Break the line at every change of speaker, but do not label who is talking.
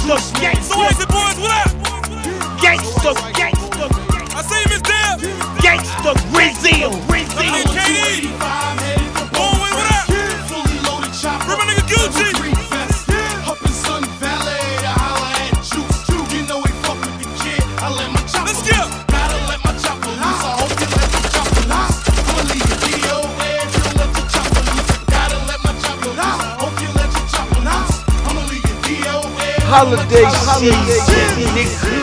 Gangsta,
So where's the boys? What up?
gangsta,
I see you, Miss Deb.
gangsta, Brazil.
KD. Boy, what up? Where my nigga Gucci? Let's skip.
Holiday season, nigga.